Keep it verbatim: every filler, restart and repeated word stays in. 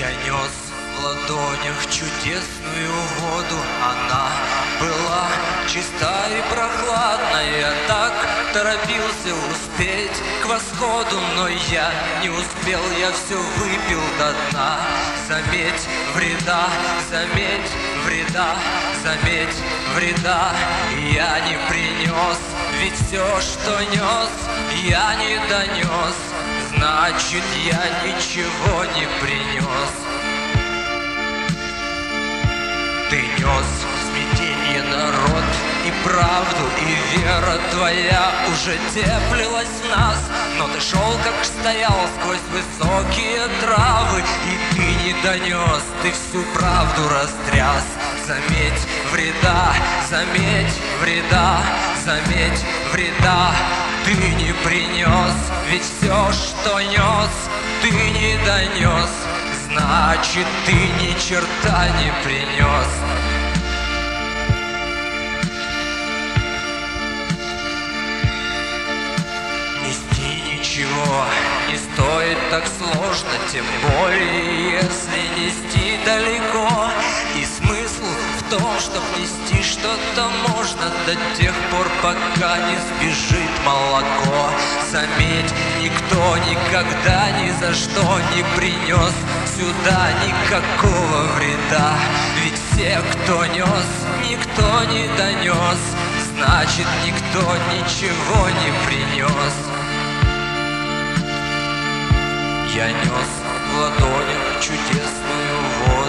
Я нес в ладонях чудесную воду, она была чиста и прохладная. Я так торопился успеть к восходу, но я не успел, я все выпил до дна. Заметь, вреда, заметь, вреда, заметь, вреда я не принес, ведь все, что нес, я не донес, значит, я ничего не принес. Ты нес смятение, народ, и правду, и вера твоя уже теплилась в нас. Но ты шел, как стоял, сквозь высокие травы, и ты не донес, ты всю правду растряс. Заметь, вреда, заметь, вреда, заметь, вреда ты не принес, ведь все, что нес, ты не донес, значит, ты ни черта не принес. Нести ничего не стоит так сложно, тем более, если нести далеко. И смысл в том, чтоб нести что-то можно до тех пор, пока не сбежит молоко. Заметь, никто никогда ни за что не принес сюда никакого вреда, ведь все, кто нес, никто не донес, значит, никто ничего не принес. Я нес в ладонях чудесную воду,